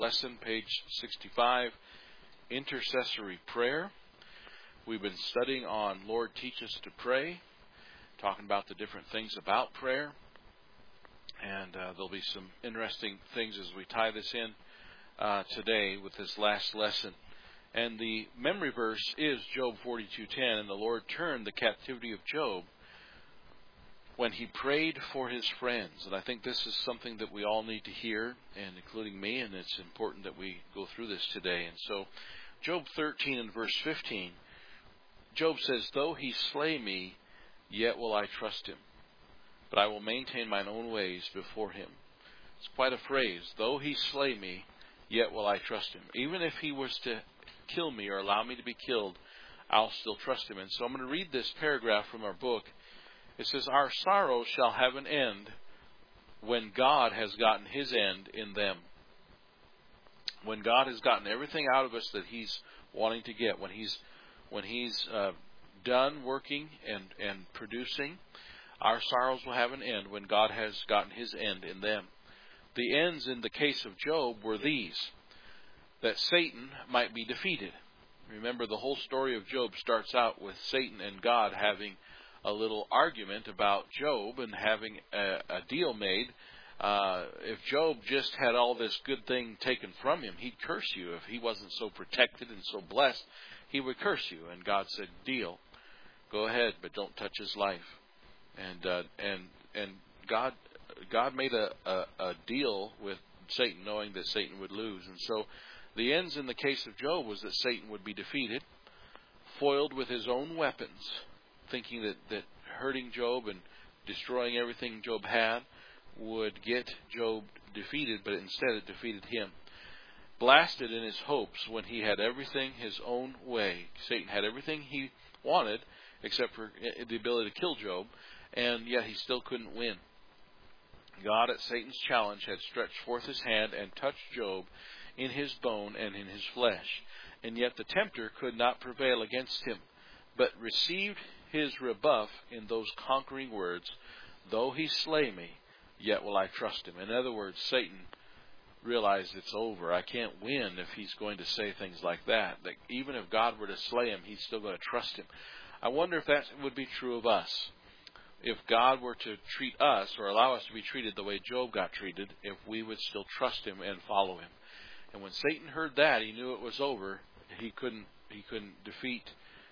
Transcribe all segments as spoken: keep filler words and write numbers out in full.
lesson, page sixty-five, intercessory prayer. We've been studying on Lord Teach Us to Pray, talking about the different things about prayer. And uh, there'll be some interesting things as we tie this in uh, today with this last lesson. And the memory verse is Job forty-two ten, and the Lord turned the captivity of Job when he prayed for his friends. And I think this is something that we all need to hear, and including me, and it's important that we go through this today. And so, Job thirteen and verse fifteen, Job says, "Though he slay me, yet will I trust him, but I will maintain mine own ways before him." It's quite a phrase. Though he slay me, yet will I trust him. Even if he was to kill me or allow me to be killed, I'll still trust him. And so I'm going to read this paragraph from our book. It says, "Our sorrow shall have an end when God has gotten his end in them." When God has gotten everything out of us that he's wanting to get, when he's when he's uh, done working and, and producing, our sorrows will have an end when God has gotten his end in them. The ends in the case of Job were these: that Satan might be defeated. Remember, the whole story of Job starts out with Satan and God having a little argument about Job and having a, a deal made. Uh, if Job just had all this good thing taken from him, he'd curse you. If he wasn't so protected and so blessed, he would curse you. And God said, "Deal. Go ahead, but don't touch his life." And uh, and and God God made a, a, a deal with Satan, knowing that Satan would lose. And so the ends in the case of Job was that Satan would be defeated, foiled with his own weapons, thinking that, that hurting Job and destroying everything Job had would get Job defeated, but instead it defeated him. Blasted in his hopes when he had everything his own way. Satan had everything he wanted except for the ability to kill Job, and yet he still couldn't win. God, at Satan's challenge, had stretched forth his hand and touched Job in his bone and in his flesh, and yet the tempter could not prevail against him, but received his rebuff in those conquering words, "Though he slay me, yet will I trust him." In other words, Satan realized it's over. I can't win if he's going to say things like that. That even if God were to slay him, he's still going to trust him. I wonder if that would be true of us. If God were to treat us or allow us to be treated the way Job got treated, if we would still trust him and follow him. And when Satan heard that, he knew it was over. He couldn't he couldn't defeat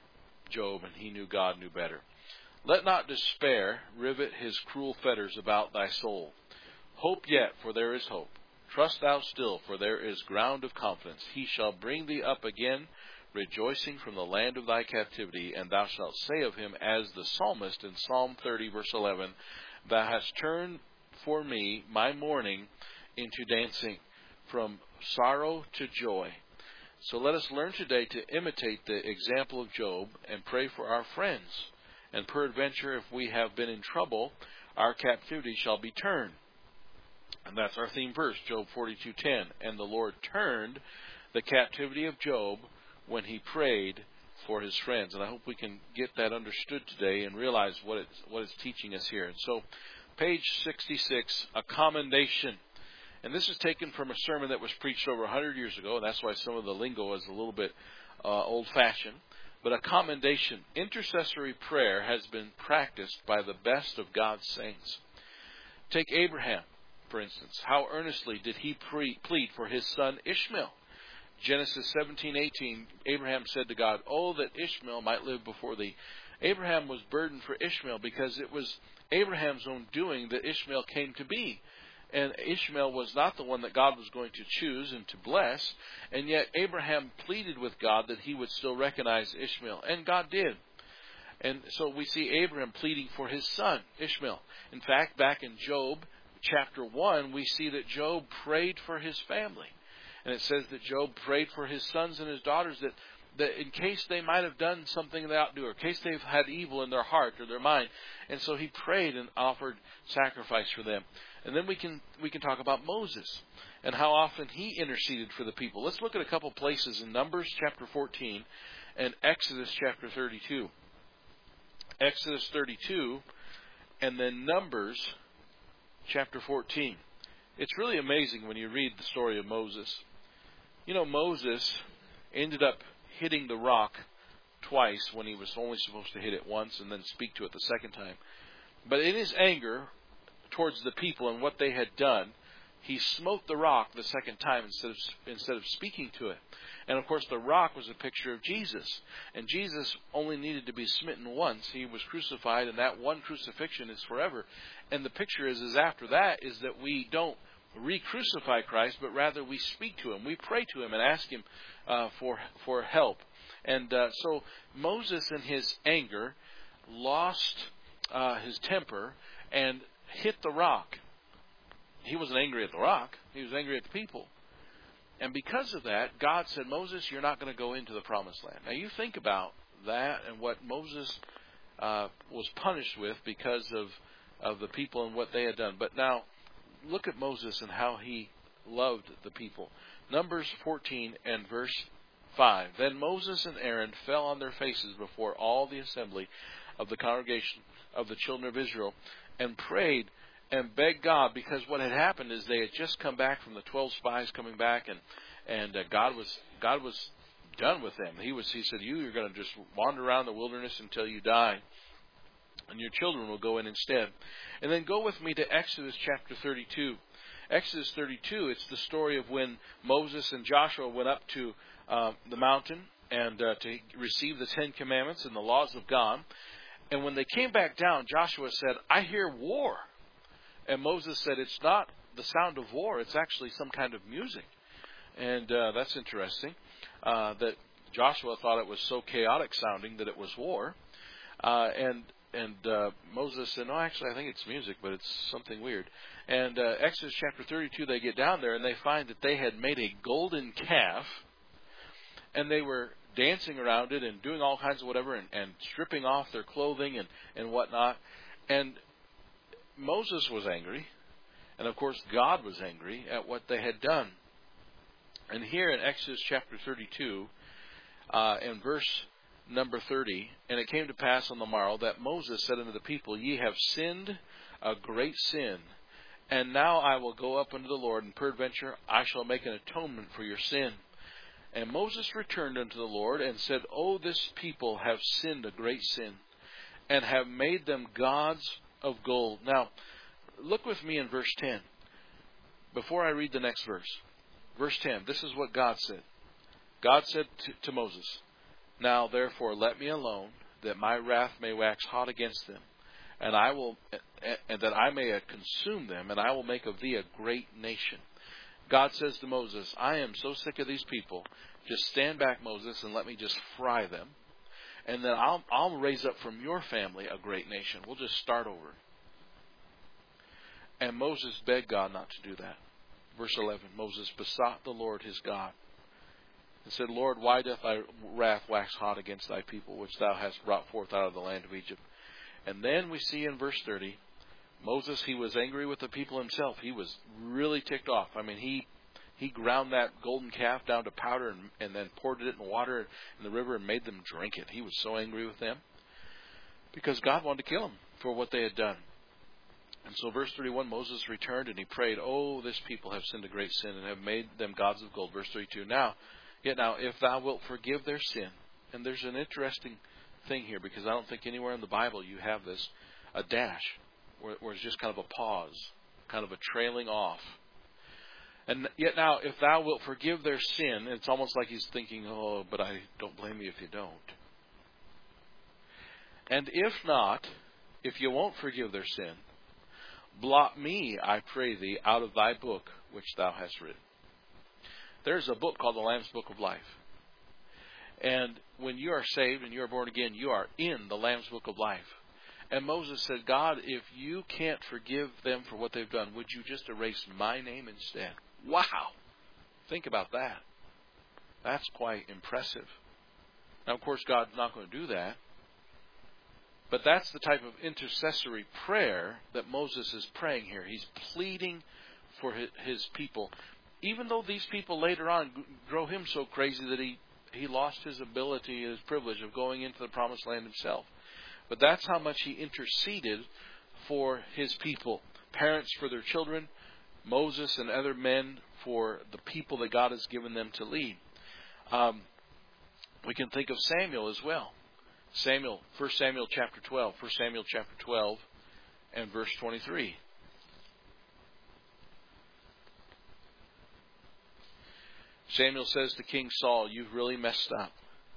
Job, and he knew God knew better. "Let not despair rivet his cruel fetters about thy soul. Hope yet, for there is hope. Trust thou still, for there is ground of confidence. He shall bring thee up again, rejoicing from the land of thy captivity, and thou shalt say of him as the psalmist in Psalm thirty, verse eleven, Thou hast turned for me my mourning into dancing, from sorrow to joy." So let us learn today to imitate the example of Job and pray for our friends. And peradventure, if we have been in trouble, our captivity shall be turned. And that's our theme verse, Job forty-two ten. "And the Lord turned the captivity of Job when he prayed for his friends." And I hope we can get that understood today and realize what it's, what it's teaching us here. And so, page sixty-six, a commendation. And this is taken from a sermon that was preached over one hundred years ago, and that's why some of the lingo is a little bit uh, old-fashioned. But a commendation. Intercessory prayer has been practiced by the best of God's saints. Take Abraham, for instance. How earnestly did he pre- plead for his son Ishmael? Genesis seventeen eighteen, Abraham said to God, "Oh, that Ishmael might live before thee." Abraham was burdened for Ishmael because it was Abraham's own doing that Ishmael came to be. And Ishmael was not the one that God was going to choose and to bless. And yet Abraham pleaded with God that he would still recognize Ishmael. And God did. And so we see Abraham pleading for his son, Ishmael. In fact, back in Job chapter one, we see that Job prayed for his family. And it says that Job prayed for his sons and his daughters that, that in case they might have done something they ought to do, or in case they've had evil in their heart or their mind. And so he prayed and offered sacrifice for them. And then we can we can talk about Moses and how often he interceded for the people. Let's look at a couple places in Numbers chapter fourteen and Exodus chapter thirty-two. Exodus thirty-two and then Numbers chapter fourteen. It's really amazing when you read the story of Moses. You know, Moses ended up hitting the rock twice when he was only supposed to hit it once and then speak to it the second time. But in his anger towards the people and what they had done, he smote the rock the second time instead of instead of speaking to it. And of course the rock was a picture of Jesus. And Jesus only needed to be smitten once. He was crucified, and that one crucifixion is forever. And the picture is, is after that is that we don't re-crucify Christ, but rather we speak to Him. We pray to Him and ask Him uh, for, for help. And uh, so Moses in his anger lost uh, his temper and hit the rock. He wasn't angry at the rock. He was angry at the people. And because of that, God said, Moses, you're not going to go into the promised land. Now you think about that and what Moses uh, was punished with because of, of the people and what they had done. But now, look at Moses and how he loved the people. Numbers fourteen and verse five. Then Moses and Aaron fell on their faces before all the assembly of the congregation of the children of Israel and prayed and begged God, because what had happened is they had just come back from the twelve spies coming back, and and uh, God was God was done with them. He was He said, "You are going to just wander around the wilderness until you die, and your children will go in instead." And then go with me to Exodus chapter thirty-two. Exodus thirty-two. It's the story of when Moses and Joshua went up to uh, the mountain and uh, to receive the Ten Commandments and the laws of God. And when they came back down, Joshua said, "I hear war." And Moses said, it's not the sound of war, it's actually some kind of music. And uh, that's interesting, uh, that Joshua thought it was so chaotic sounding that it was war. Uh, and and uh, Moses said, no, actually I think it's music, but it's something weird. And uh, Exodus chapter thirty-two, they get down there and they find that they had made a golden calf, and they were dancing around it and doing all kinds of whatever, and, and stripping off their clothing and, and whatnot. And Moses was angry, and of course God was angry at what they had done. And here in Exodus chapter thirty-two, uh, in verse number thirty, and it came to pass on the morrow that Moses said unto the people, Ye have sinned a great sin, and now I will go up unto the Lord, and peradventure I shall make an atonement for your sin. And Moses returned unto the Lord, and said, O this people have sinned a great sin, and have made them gods of gold. Now, look with me in verse ten. Before I read the next verse. Verse ten, this is what God said. God said to, to Moses, Now therefore let me alone, that my wrath may wax hot against them, and I will, and that I may consume them, and I will make of thee a great nation. God says to Moses, I am so sick of these people. Just stand back, Moses, and let me just fry them. And then I'll, I'll raise up from your family a great nation. We'll just start over. And Moses begged God not to do that. Verse eleven, Moses besought the Lord his God, and said, Lord, why doth thy wrath wax hot against thy people, which thou hast brought forth out of the land of Egypt? And then we see in verse thirty, Moses, he was angry with the people himself. He was really ticked off. I mean, he He ground that golden calf down to powder and, and then poured it in water in the river and made them drink it. He was so angry with them because God wanted to kill them for what they had done. And so verse thirty-one, Moses returned and he prayed, Oh, this people have sinned a great sin and have made them gods of gold. Verse thirty-two, Now, yet now, if thou wilt forgive their sin. And there's an interesting thing here, because I don't think anywhere in the Bible you have this, a dash, where, where it's just kind of a pause, kind of a trailing off. And yet now, if thou wilt forgive their sin, it's almost like he's thinking, oh, but I don't blame you if you don't. And if not, if you won't forgive their sin, blot me, I pray thee, out of thy book which thou hast written. There's a book called the Lamb's Book of Life. And when you are saved and you are born again, you are in the Lamb's Book of Life. And Moses said, God, if you can't forgive them for what they've done, would you just erase my name instead? Wow! Think about that. That's quite impressive. Now, of course, God's not going to do that. But that's the type of intercessory prayer that Moses is praying here. He's pleading for his people. Even though these people later on drove him so crazy that he, he lost his ability, his privilege of going into the promised land himself. But that's how much he interceded for his people. Parents for their children, Moses and other men for the people that God has given them to lead. Um, we can think of Samuel as well. Samuel, First Samuel chapter twelve. First Samuel chapter twelve and verse twenty-three. Samuel says to King Saul, "You've really messed up.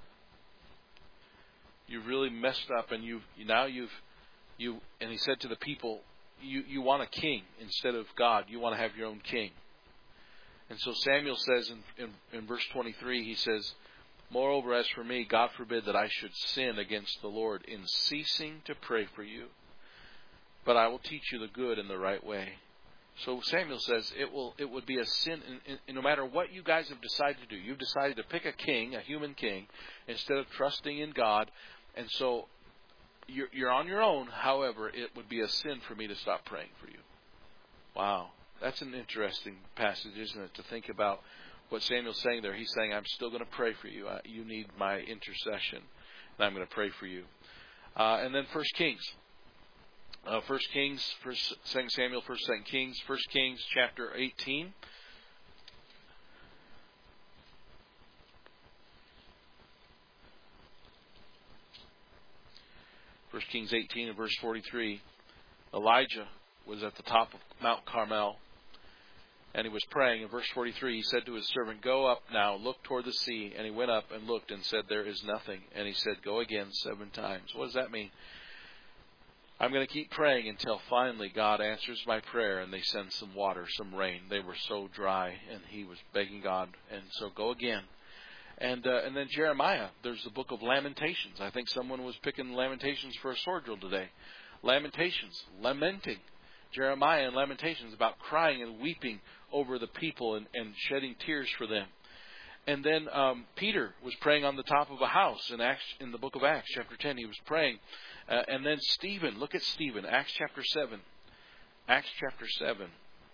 You've really messed up, and you've now you've you." And he said to the people, "You you want a king instead of God. You want to have your own king." And so Samuel says in, in, in verse twenty-three, he says, "Moreover, as for me, God forbid that I should sin against the Lord in ceasing to pray for you. But I will teach you the good and the right way." So Samuel says it will it would be a sin, in, in, no matter what you guys have decided to do. You've decided to pick a king, a human king, instead of trusting in God. And so you're, you're on your own. However, it would be a sin for me to stop praying for you. Wow. That's an interesting passage, isn't it, to think about what Samuel's saying there. He's saying, I'm still going to pray for you. Uh, you need my intercession, and I'm going to pray for you. Uh, and then First Kings. Uh, First Kings, First Second Samuel, First Second Kings, First Kings chapter eighteen. First Kings eighteen and verse forty-three. Elijah was at the top of Mount Carmel, and he was praying. In verse forty-three, he said to his servant, "Go up now, look toward the sea." And he went up and looked and said, "There is nothing." And he said, "Go again seven times." What does that mean? I'm going to keep praying until finally God answers my prayer and they send some water, some rain. They were so dry, and he was begging God. And so go again. And uh, and then Jeremiah, there's the book of Lamentations. I think someone was picking Lamentations for a sword drill today. Lamentations, lamenting. Jeremiah and Lamentations about crying and weeping over the people and, and shedding tears for them. And then um, Peter was praying on the top of a house in Acts, in the book of Acts, chapter ten. He was praying. Uh, and then Stephen, look at Stephen, Acts chapter seven. Acts chapter seven.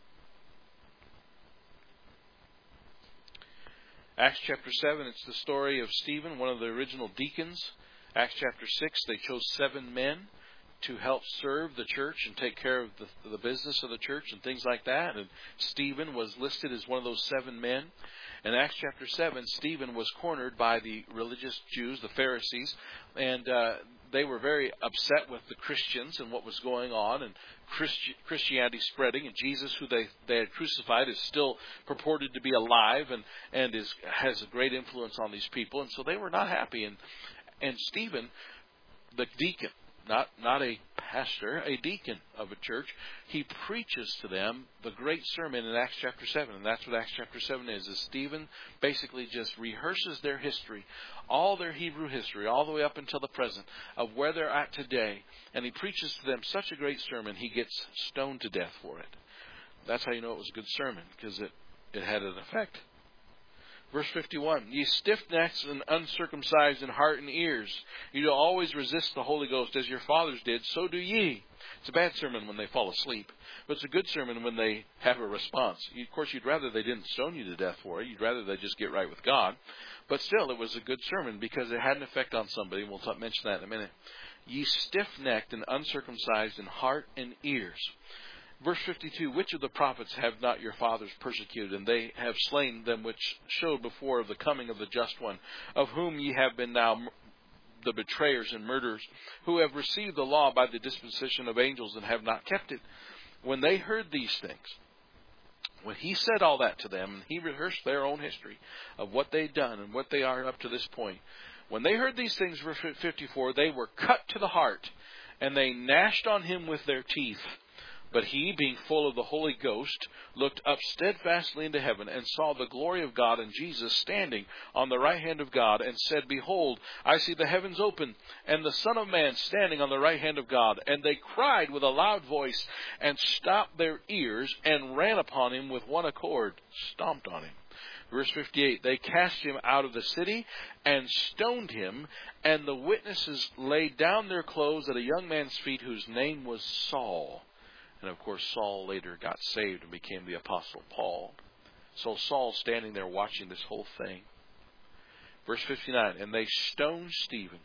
Acts chapter seven, it's the story of Stephen, one of the original deacons. Acts chapter six, they chose seven men to help serve the church and take care of the, the business of the church and things like that. And Stephen was listed as one of those seven men. In Acts chapter seven, Stephen was cornered by the religious Jews, the Pharisees, and uh, they were very upset with the Christians and what was going on, and Christi- Christianity spreading, and Jesus, who they, they had crucified, is still purported to be alive and, and is has a great influence on these people. And so they were not happy. And, and Stephen, the deacon, Not not a pastor, a deacon of a church, he preaches to them the great sermon in Acts chapter seven. And that's what Acts chapter seven is, is Stephen basically just rehearses their history, all their Hebrew history, all the way up until the present, of where they're at today. And he preaches to them such a great sermon, he gets stoned to death for it. That's how you know it was a good sermon, because it, it had an effect. Verse fifty-one, "Ye stiff-necked and uncircumcised in heart and ears, you do always resist the Holy Ghost as your fathers did, so do ye." It's a bad sermon when they fall asleep, but it's a good sermon when they have a response. You, of course, you'd rather they didn't stone you to death for it. You'd rather they just get right with God. But still, it was a good sermon because it had an effect on somebody. We'll talk, mention that in a minute. "Ye stiff-necked and uncircumcised in heart and ears." Verse fifty-two, "Which of the prophets have not your fathers persecuted? And they have slain them which showed before of the coming of the just one, of whom ye have been now the betrayers and murderers, who have received the law by the disposition of angels and have not kept it." When they heard these things, when he said all that to them, and he rehearsed their own history of what they'd done and what they are up to this point, when they heard these things, verse fifty-four, "they were cut to the heart, and they gnashed on him with their teeth. But he, being full of the Holy Ghost, looked up steadfastly into heaven, and saw the glory of God and Jesus standing on the right hand of God, and said, Behold, I see the heavens open, and the Son of Man standing on the right hand of God. And they cried with a loud voice, and stopped their ears, and ran upon him with one accord," stomped on him. Verse fifty-eight, "They cast him out of the city, and stoned him, and the witnesses laid down their clothes at a young man's feet, whose name was Saul." And of course, Saul later got saved and became the Apostle Paul. So Saul's standing there watching this whole thing. Verse fifty-nine, "And they stoned Stephen."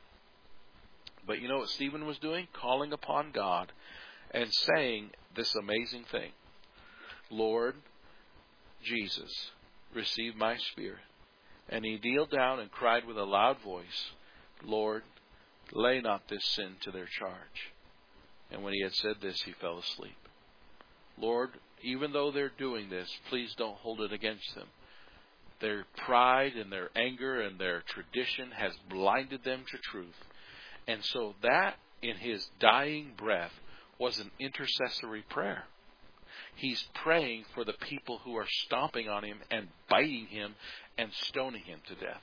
But you know what Stephen was doing? Calling upon God and saying this amazing thing. "Lord, Jesus, receive my spirit. And he kneeled down and cried with a loud voice, Lord, lay not this sin to their charge. And when he had said this, he fell asleep. Lord, even though they're doing this, please don't hold it against them. Their pride and their anger and their tradition has blinded them to truth. And so that, in his dying breath, was an intercessory prayer. He's praying for the people who are stomping on him and biting him and stoning him to death.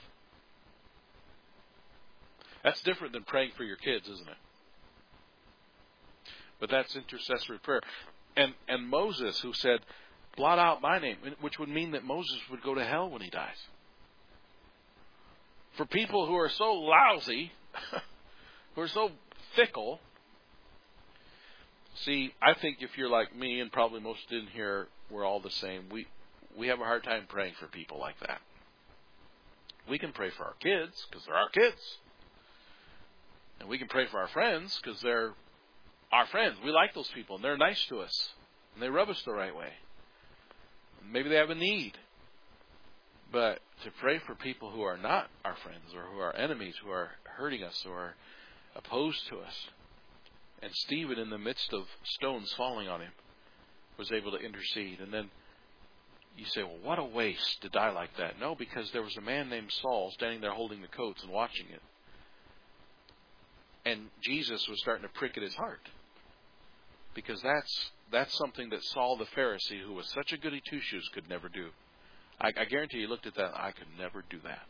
That's different than praying for your kids, isn't it? But that's intercessory prayer. And and Moses, who said, blot out my name, which would mean that Moses would go to hell when he dies. For people who are so lousy, who are so fickle. See, I think if you're like me, and probably most in here, we're all the same, we, we have a hard time praying for people like that. We can pray for our kids, because they're our kids. And we can pray for our friends, because they're our friends. We like those people, and they're nice to us. And they rub us the right way. Maybe they have a need. But to pray for people who are not our friends, or who are enemies, who are hurting us, or are opposed to us. And Stephen, in the midst of stones falling on him, was able to intercede. And then you say, well, what a waste to die like that. No, because there was a man named Saul standing there holding the coats and watching it. And Jesus was starting to prick at his heart. Because that's that's something that Saul the Pharisee, who was such a goody two-shoes, could never do. I, I guarantee you looked at that, I could never do that.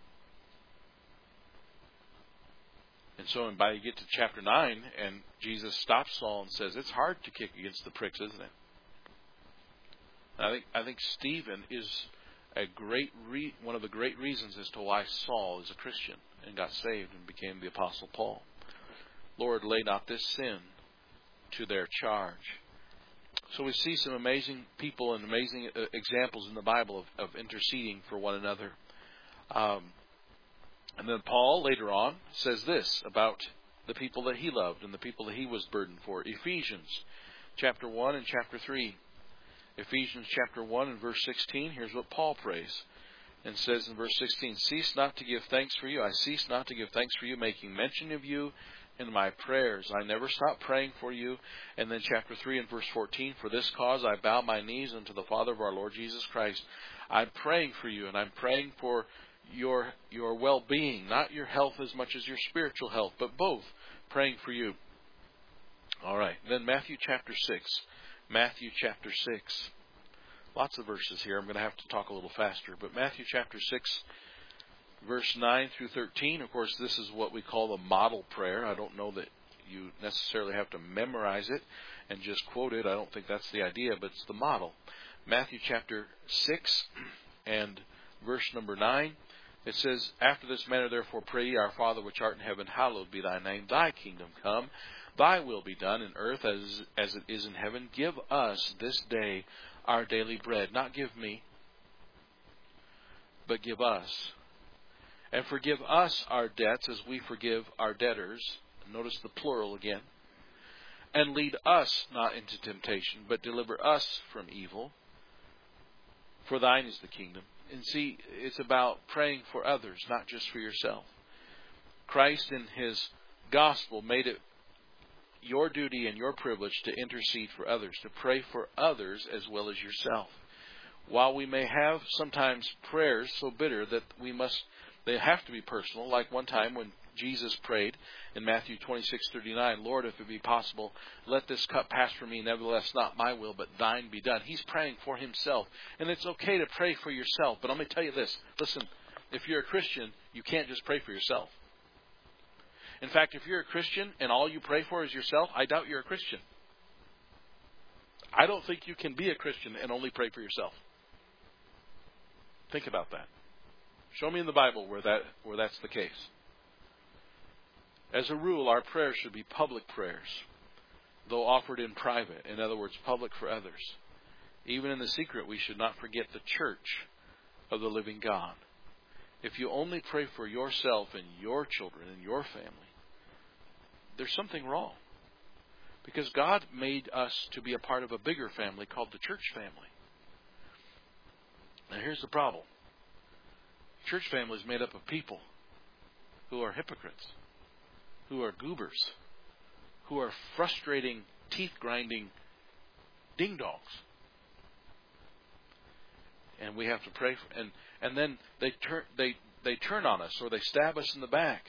And so and by you get to chapter nine, and Jesus stops Saul and says, it's hard to kick against the pricks, isn't it? And I think I think Stephen is a great re- one of the great reasons as to why Saul is a Christian and got saved and became the Apostle Paul. Lord, lay not this sin to their charge. So we see some amazing people and amazing uh, examples in the Bible of, of interceding for one another. Um, and then Paul later on says this about the people that he loved and the people that he was burdened for. Ephesians chapter one and chapter three. Ephesians chapter one and verse sixteen. Here's what Paul prays. And says in verse sixteen, cease not to give thanks for you. I cease not to give thanks for you, making mention of you in my prayers. I never stop praying for you. And then chapter three and verse fourteen, for this cause I bow my knees unto the Father of our Lord Jesus Christ. I'm praying for you, and I'm praying for your your well-being, not your health as much as your spiritual health, but both. Praying for you. All right. Then Matthew chapter six. Matthew chapter six. Lots of verses here. I'm going to have to talk a little faster. But Matthew chapter six, verse nine through thirteen. Of course, this is what we call the model prayer. I don't know that you necessarily have to memorize it and just quote it. I don't think that's the idea, but it's the model. Matthew chapter six and verse number nine. It says, after this manner therefore pray ye, our Father which art in heaven, hallowed be thy name. Thy kingdom come. Thy will be done in earth as, as it is in heaven. Give us this day our daily bread. Not give me, but give us. And forgive us our debts as we forgive our debtors. Notice the plural again. And lead us not into temptation, but deliver us from evil. For thine is the kingdom. And see, it's about praying for others, not just for yourself. Christ in His gospel made it your duty and your privilege to intercede for others, to pray for others as well as yourself. While we may have sometimes prayers so bitter that we must, they have to be personal, like one time when Jesus prayed in Matthew twenty-six thirty-nine, Lord, if it be possible, let this cup pass from me, nevertheless not my will, but thine be done. He's praying for himself. And it's okay to pray for yourself, but let me tell you this. Listen, if you're a Christian, you can't just pray for yourself. In fact, if you're a Christian and all you pray for is yourself, I doubt you're a Christian. I don't think you can be a Christian and only pray for yourself. Think about that. Show me in the Bible where that where that's the case. As a rule, our prayers should be public prayers, though offered in private. In other words, public for others. Even in the secret, we should not forget the church of the living God. If you only pray for yourself and your children and your family, there's something wrong. Because God made us to be a part of a bigger family called the church family. Now here's the problem. Church family is made up of people who are hypocrites, who are goobers, who are frustrating, teeth-grinding ding-dongs. And we have to pray for, and and then they turn they they turn on us, or they stab us in the back.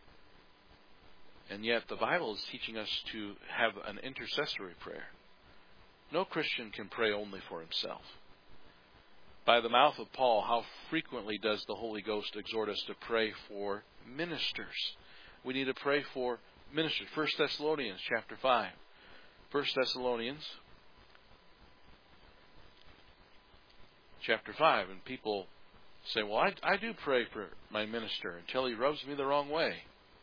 And yet the Bible is teaching us to have an intercessory prayer. No Christian can pray only for himself. By the mouth of Paul, how frequently does the Holy Ghost exhort us to pray for ministers? We need to pray for ministers. First Thessalonians chapter five. First Thessalonians chapter five. And people say, well, I, I do pray for my minister until he rubs me the wrong way.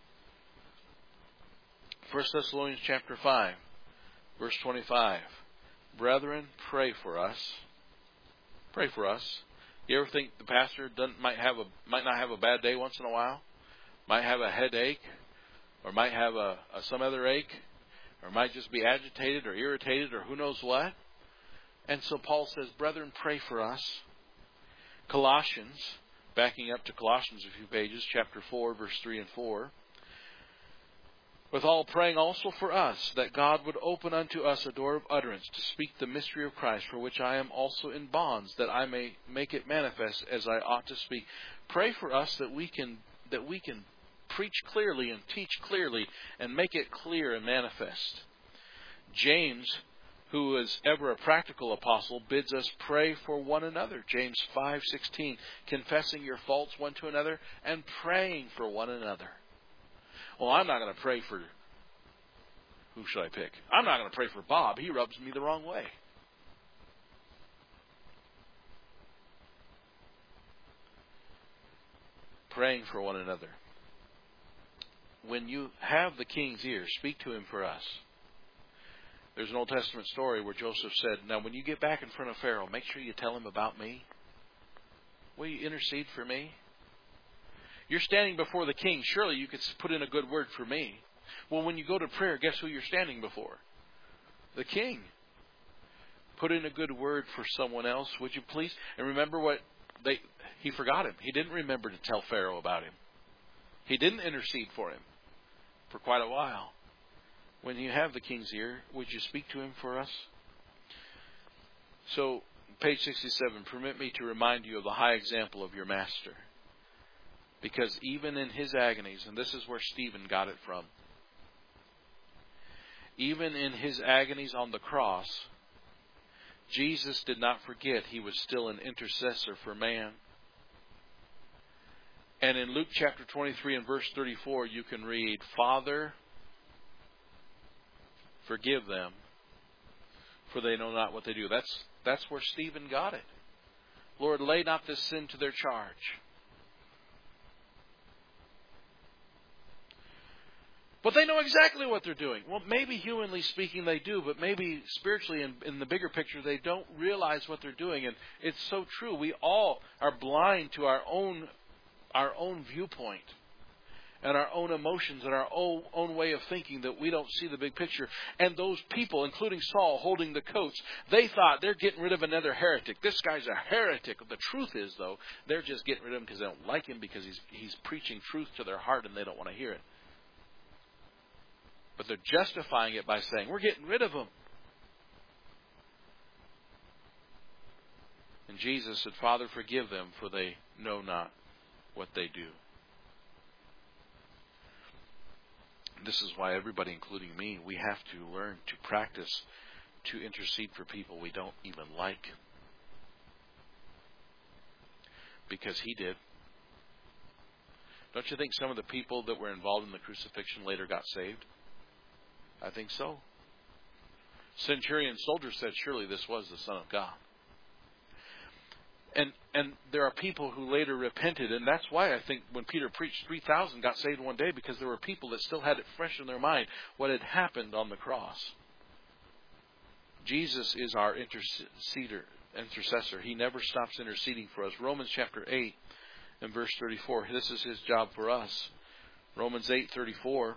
First Thessalonians chapter five, verse twenty-five. Brethren, pray for us. Pray for us. You ever think the pastor doesn't, might have a might not have a bad day once in a while? Might have a headache, or might have a, a some other ache, or might just be agitated or irritated or who knows what. And so Paul says, brethren, pray for us. Colossians, backing up to Colossians a few pages, chapter four, verse three and four. Withal praying also for us, that God would open unto us a door of utterance to speak the mystery of Christ, for which I am also in bonds, that I may make it manifest as I ought to speak. Pray for us that we can that we can preach clearly and teach clearly and make it clear and manifest. James, who is ever a practical apostle, bids us pray for one another. James five sixteen, confessing your faults one to another and praying for one another. Well, I'm not going to pray for, who should I pick? I'm not going to pray for Bob. He rubs me the wrong way. Praying for one another. When you have the king's ear, speak to him for us. There's an Old Testament story where Joseph said, now when you get back in front of Pharaoh, make sure you tell him about me. Will you intercede for me? You're standing before the king. Surely you could put in a good word for me. Well, when you go to prayer, guess who you're standing before? The king. Put in a good word for someone else, would you please? And remember what they he forgot him. He didn't remember to tell Pharaoh about him. He didn't intercede for him for quite a while. When you have the king's ear, would you speak to him for us? So, page sixty-seven, permit me to remind you of the high example of your master. Because even in his agonies, and this is where Stephen got it from, even in his agonies on the cross, Jesus did not forget he was still an intercessor for man. And in Luke chapter twenty-three and verse thirty-four, you can read, Father, forgive them, for they know not what they do. That's, that's where Stephen got it. Lord, lay not this sin to their charge. But they know exactly what they're doing. Well, maybe humanly speaking they do, but maybe spiritually in, in the bigger picture they don't realize what they're doing. And it's so true. We all are blind to our own our own viewpoint and our own emotions and our own, own way of thinking, that we don't see the big picture. And those people, including Saul holding the coats, they thought they're getting rid of another heretic. This guy's a heretic. The truth is, though, they're just getting rid of him because they don't like him, because he's he's preaching truth to their heart and they don't want to hear it. But they're justifying it by saying, we're getting rid of them. And Jesus said, Father, forgive them, for they know not what they do. This is why everybody, including me, we have to learn to practice to intercede for people we don't even like. Because he did. Don't you think some of the people that were involved in the crucifixion later got saved? I think so. Centurion soldier said, surely this was the Son of God. And and there are people who later repented, and that's why I think when Peter preached, three thousand got saved one day, because there were people that still had it fresh in their mind what had happened on the cross. Jesus is our interceder, intercessor. He never stops interceding for us. Romans chapter eight and verse thirty-four, this is his job for us. Romans eight thirty-four.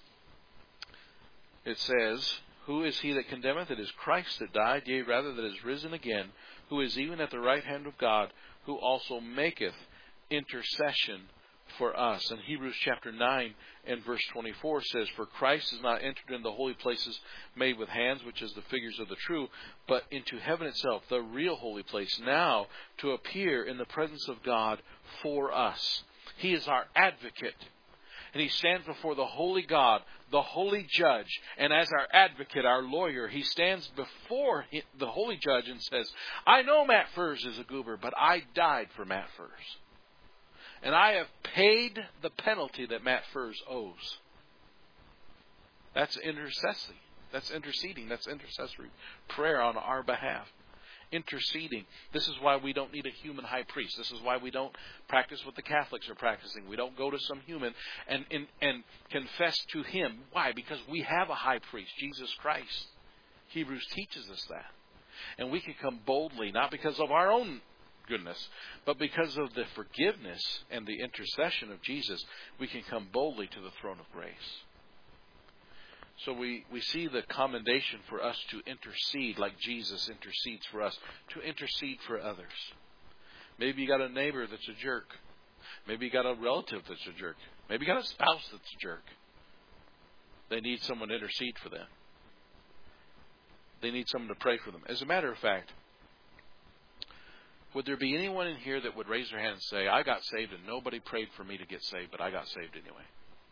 It says, who is he that condemneth? It is Christ that died, yea, rather that is risen again, who is even at the right hand of God, who also maketh intercession for us. And Hebrews chapter nine and verse twenty-four says, For Christ is not entered into the holy places made with hands, which is the figures of the true, but into heaven itself, the real holy place, now to appear in the presence of God for us. He is our advocate. And He stands before the holy God, the holy judge. And as our advocate, our lawyer, He stands before the holy judge and says, I know Matt Furze is a goober, but I died for Matt Furze. And I have paid the penalty that Matt Furze owes. That's intercessory. That's interceding. That's intercessory prayer on our behalf. Interceding. This is why we don't need a human high priest. This is why we don't practice what the Catholics are practicing. We don't go to some human and, and, and confess to him. Why? Because we have a high priest, Jesus Christ. Hebrews teaches us that. And we can come boldly, not because of our own goodness, but because of the forgiveness and the intercession of Jesus, we can come boldly to the throne of grace. So we, we see the commendation for us to intercede like Jesus intercedes for us, to intercede for others. Maybe you got a neighbor that's a jerk. Maybe you got a relative that's a jerk. Maybe you got a spouse that's a jerk. They need someone to intercede for them. They need someone to pray for them. As a matter of fact, would there be anyone in here that would raise their hand and say, I got saved and nobody prayed for me to get saved, but I got saved anyway?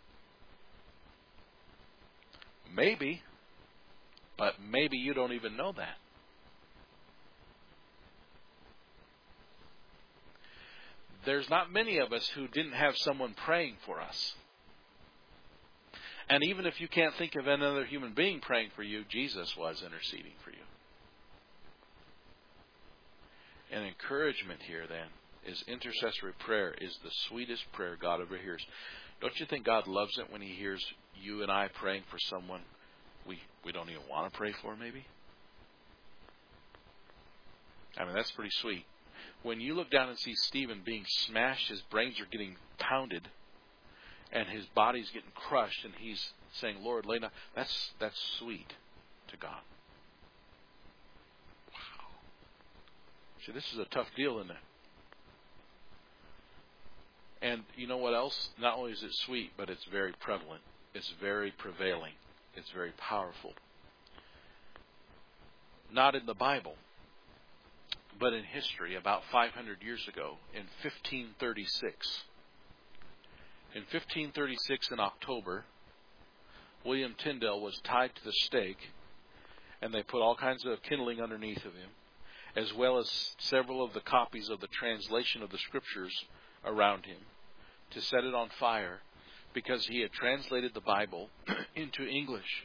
Maybe, but maybe you don't even know that. There's not many of us who didn't have someone praying for us. And even if you can't think of another human being praying for you, Jesus was interceding for you. And encouragement here then is intercessory prayer is the sweetest prayer God ever hears. Don't you think God loves it when He hears you and I praying for someone we, we don't even want to pray for maybe? I mean, that's pretty sweet. When you look down and see Stephen being smashed, his brains are getting pounded, and his body's getting crushed, and he's saying, Lord, lay down. That's, that's sweet to God. See, this is a tough deal, isn't it? And you know what else? Not only is it sweet, but it's very prevalent. It's very prevailing. It's very powerful. Not in the Bible, but in history, about five hundred years ago, in fifteen thirty-six. In fifteen thirty-six, in October, William Tyndale was tied to the stake, and they put all kinds of kindling underneath of him, as well as several of the copies of the translation of the Scriptures around him, to set it on fire because he had translated the Bible into English.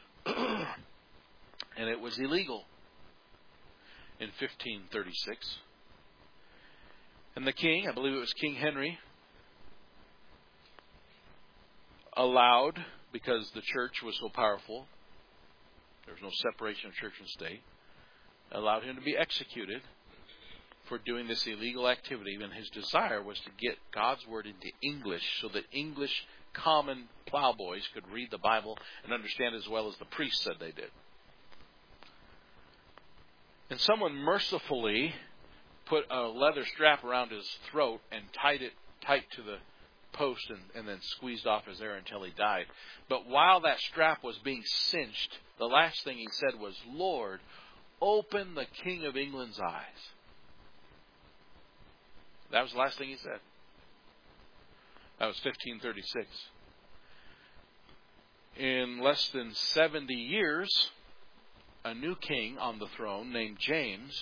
And it was illegal in fifteen thirty-six. And the king, I believe it was King Henry, allowed, because the church was so powerful, there was no separation of church and state, allowed him to be executed for doing this illegal activity. And his desire was to get God's Word into English so that English common plowboys could read the Bible and understand as well as the priests said they did. And someone mercifully put a leather strap around his throat and tied it tight to the post and, and then squeezed off his air until he died. But while that strap was being cinched, the last thing he said was, Lord, open the King of England's eyes. That was the last thing he said. That was fifteen thirty-six. In less than seventy years, a new king on the throne named James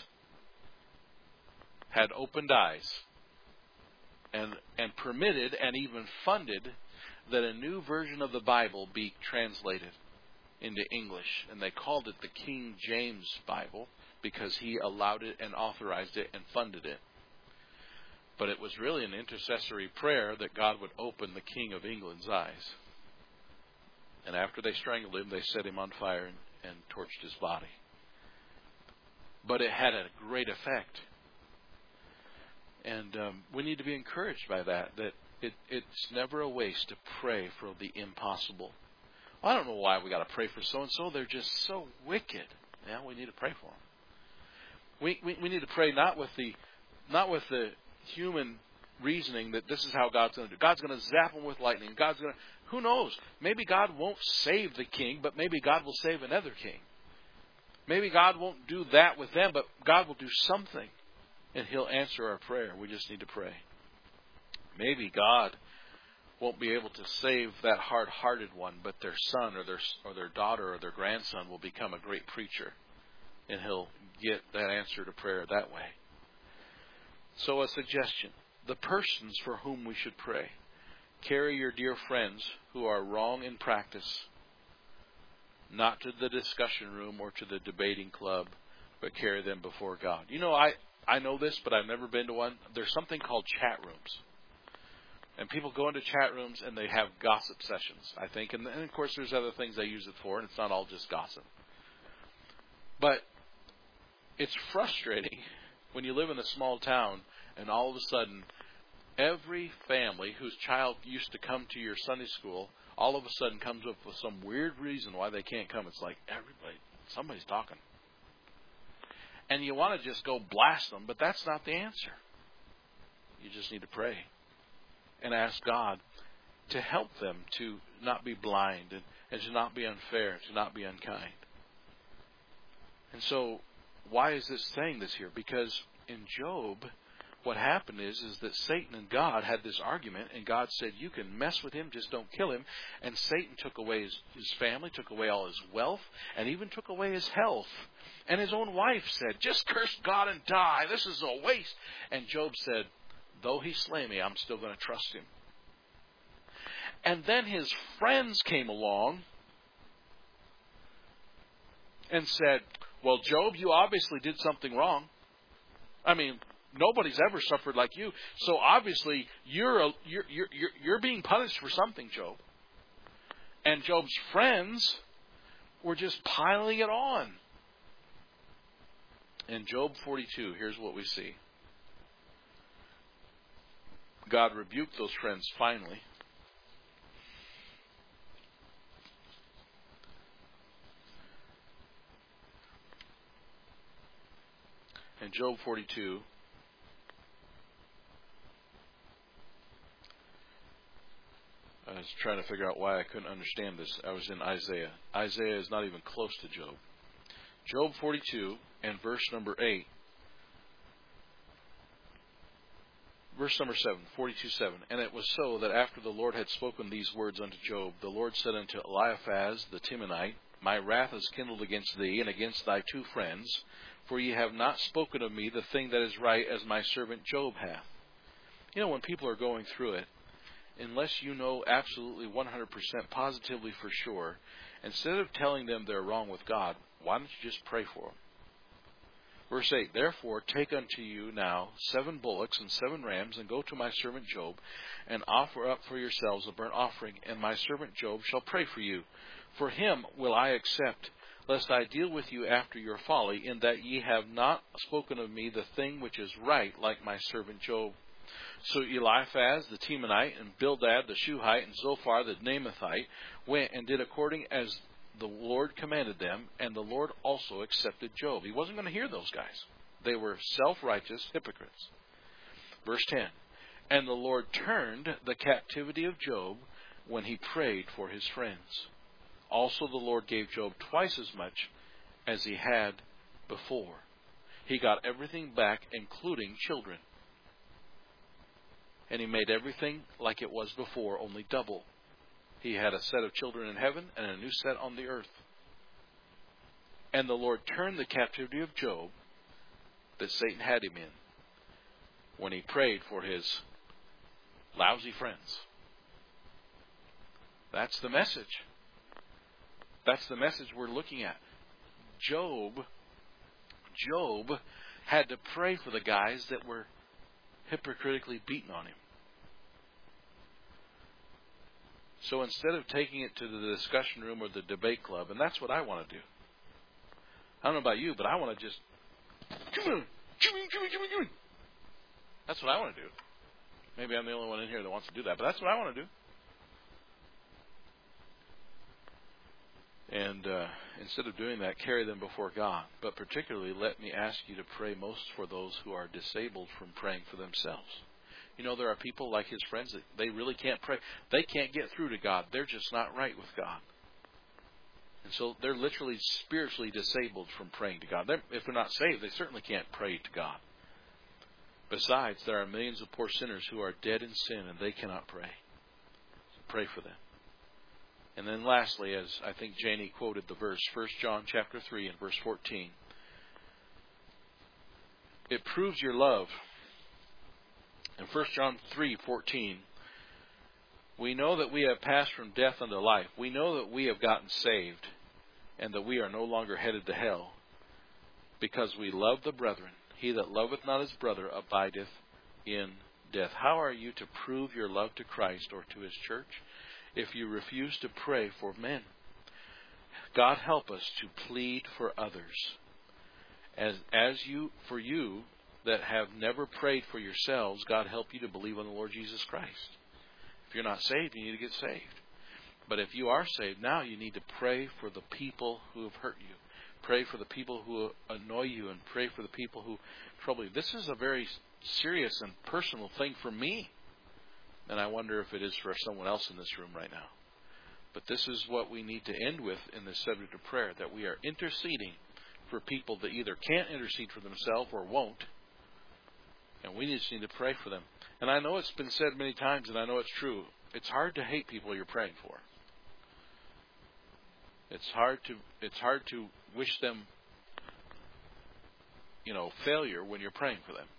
had opened eyes and, and permitted and even funded that a new version of the Bible be translated into English. And they called it the King James Bible because he allowed it and authorized it and funded it. But it was really an intercessory prayer that God would open the King of England's eyes. And after they strangled him, they set him on fire and, and torched his body. But it had a great effect. And um, we need to be encouraged by that, that it, it's never a waste to pray for the impossible. Well, I don't know why we got to pray for so-and-so. They're just so wicked. Yeah, we need to pray for them. We, we, we need to pray not with the not with the human reasoning that this is how God's going to do. God's going to zap them with lightning. God's going to, who knows? Maybe God won't save the king, but maybe God will save another king. Maybe God won't do that with them, but God will do something, and He'll answer our prayer. We just need to pray. Maybe God won't be able to save that hard-hearted one, but their son or their or their daughter or their grandson will become a great preacher, and he'll get that answer to prayer that way. So a suggestion: the persons for whom we should pray. Carry your dear friends who are wrong in practice, not to the discussion room or to the debating club, but carry them before God. You know, I, I know this, but I've never been to one. There's something called chat rooms. And people go into chat rooms and they have gossip sessions, I think. And, and of course, there's other things they use it for, and it's not all just gossip. But it's frustrating when you live in a small town and all of a sudden every family whose child used to come to your Sunday school all of a sudden comes up with some weird reason why they can't come. It's like everybody, somebody's talking. And you want to just go blast them, but that's not the answer. You just need to pray and ask God to help them to not be blind and, and to not be unfair, to not be unkind. And so, why is this saying this here? Because in Job, what happened is, is that Satan and God had this argument, and God said, you can mess with him, just don't kill him. And Satan took away his, his family, took away all his wealth, and even took away his health. And his own wife said, just curse God and die. This is a waste. And Job said, though he slay me, I'm still going to trust him. And then his friends came along and said, well, Job, you obviously did something wrong. I mean, nobody's ever suffered like you. So obviously you're, a, you're you're you're you're being punished for something, Job. And Job's friends were just piling it on. In Job forty-two, here's what we see. God rebuked those friends finally. In Job forty-two, I was trying to figure out why I couldn't understand this. I was in Isaiah. Isaiah is not even close to Job. Job forty-two and verse number eight. Verse number seven, forty-two seven. And it was so that after the Lord had spoken these words unto Job, the Lord said unto Eliphaz the Temanite, my wrath is kindled against thee and against thy two friends, for ye have not spoken of me the thing that is right, as my servant Job hath. You know, when people are going through it, unless you know absolutely one hundred percent positively for sure, instead of telling them they're wrong with God, why don't you just pray for them? Verse eight, therefore take unto you now seven bullocks and seven rams, and go to my servant Job, and offer up for yourselves a burnt offering, and my servant Job shall pray for you. For him will I accept, lest I deal with you after your folly, in that ye have not spoken of me the thing which is right, like my servant Job. So Eliphaz the Temanite, and Bildad the Shuhite, and Zophar the Naamathite went and did according as the Lord commanded them, and the Lord also accepted Job. He wasn't going to hear those guys. They were self-righteous hypocrites. Verse ten, and the Lord turned the captivity of Job when he prayed for his friends. Also the Lord gave Job twice as much as he had before. He got everything back, including children. And he made everything like it was before, only double. He had a set of children in heaven and a new set on the earth. And the Lord turned the captivity of Job that Satan had him in when he prayed for his lousy friends. That's the message. That's the message we're looking at. Job, Job had to pray for the guys that were hypocritically beating on him. So instead of taking it to the discussion room or the debate club, and that's what I want to do. I don't know about you, but I want to just, come on, come on, come on, come on, come on. That's what I want to do. Maybe I'm the only one in here that wants to do that, but that's what I want to do. And uh, instead of doing that, carry them before God. But particularly, let me ask you to pray most for those who are disabled from praying for themselves. You know, there are people like his friends that they really can't pray. They can't get through to God. They're just not right with God. And so they're literally spiritually disabled from praying to God. They're, if they're not saved, they certainly can't pray to God. Besides, there are millions of poor sinners who are dead in sin and they cannot pray. So pray for them. And then lastly, as I think Janie quoted the verse, First John chapter three and verse fourteen. It proves your love. In First John three fourteen, we know that we have passed from death unto life. We know that we have gotten saved and that we are no longer headed to hell because we love the brethren. He that loveth not his brother abideth in death. How are you to prove your love to Christ or to his church if you refuse to pray for men? God help us to plead for others. As, as you, for you that have never prayed for yourselves, God help you to believe on the Lord Jesus Christ. If you're not saved, you need to get saved. But if you are saved, now you need to pray for the people who have hurt you. Pray for the people who annoy you, and pray for the people who trouble you. This is a very serious and personal thing for me. And I wonder if it is for someone else in this room right now. But this is what we need to end with in this subject of prayer, that we are interceding for people that either can't intercede for themselves or won't. And we just need to pray for them. And I know it's been said many times, and I know it's true. It's hard to hate people you're praying for. It's hard to it's hard to wish them, you know, failure when you're praying for them.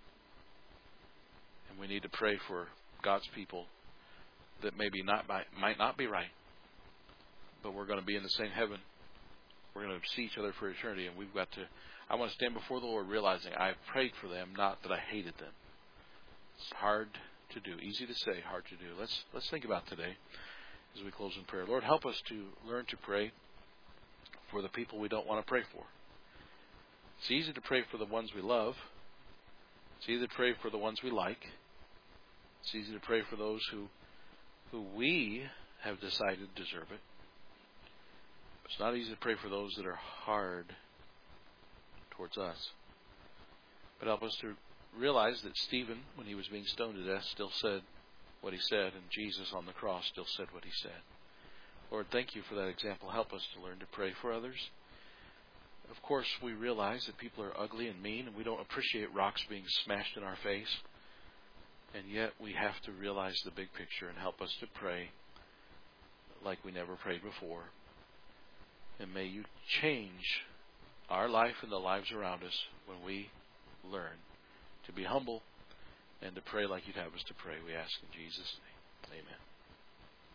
And we need to pray for God's people that maybe not might not be right, but we're going to be in the same heaven. We're going to see each other for eternity, and we've got to. I want to stand before the Lord realizing I've prayed for them, not that I hated them. It's hard to do, easy to say, hard to do. Let's let's think about today as we close in prayer. Lord, help us to learn to pray for the people we don't want to pray for. It's easy to pray for the ones we love. It's easy to pray for the ones we like. It's easy to pray for those who who we have decided deserve it. It's not easy to pray for those that are hard towards us. But help us to realize that Stephen, when he was being stoned to death, still said what he said, and Jesus on the cross still said what he said. Lord, thank you for that example. Help us to learn to pray for others. Of course, we realize that people are ugly and mean, and we don't appreciate rocks being smashed in our face. And yet we have to realize the big picture and help us to pray like we never prayed before. And may you change our life and the lives around us when we learn to be humble and to pray like you'd have us to pray. We ask in Jesus' name. Amen.